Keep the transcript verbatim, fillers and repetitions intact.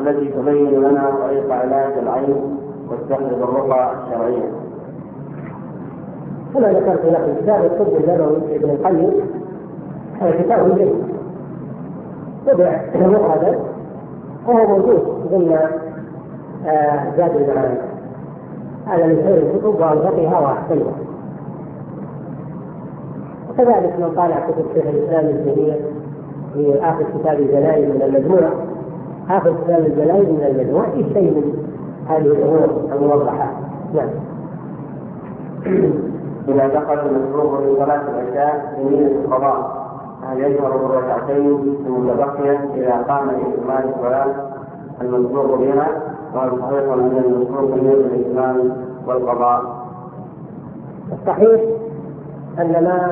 التي تبين لنا طريق علاج العين واستخدم الرقى الشرعية. كما ذكرت لكم كتاب الطب النبوي ابن القيم هذا كتاب جيد طبع مفردا وهو موجود ضمن زاد المعارف. هذا من خير الكتب وأوثقها وأحسنها. وكذلك من طالع كتب شيخ الإسلام ابن تيمية في آخر كتاب الجنائز من المجموع، آخر كتاب الجنائز من المجموع في شيء من هذه الأمور الموضحة. نعم. إذا دخل المسروق في صلاة العشاء بنية القضاء هل يجهر بالركعتين المتبقية إذا قام لإكمال الصلاة المسروق بها؟ وهل صحيح أن المسروق بنية الإتمام والقضاء؟ الصحيح أن ما